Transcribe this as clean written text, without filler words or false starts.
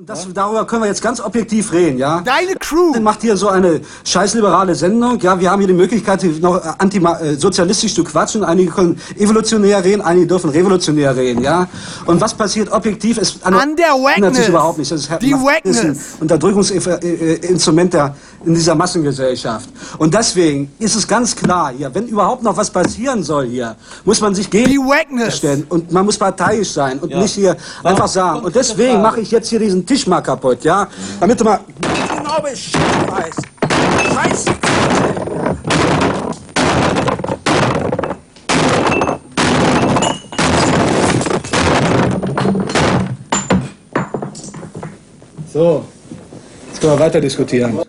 Darüber können wir jetzt ganz objektiv reden, ja? Deine Crew Macht hier so eine scheißliberale Sendung, ja? Wir haben hier die Möglichkeit, noch sozialistisch zu quatschen. Einige können evolutionär reden, einige dürfen revolutionär reden, ja? Und was passiert objektiv ist... An der Wackness. Sich überhaupt nicht. Das ist die Wackness. Ein Unterdrückungsinstrument in dieser Massengesellschaft. Und deswegen ist es ganz klar hier, wenn überhaupt noch was passieren soll hier, muss man sich gegen stellen und man muss parteiisch sein und nicht hier einfach sagen. Und deswegen mache ich jetzt hier diesen Tisch mal kaputt, ja? Damit du mal genau Bescheid weißt. Scheiße! So, jetzt können wir weiter diskutieren.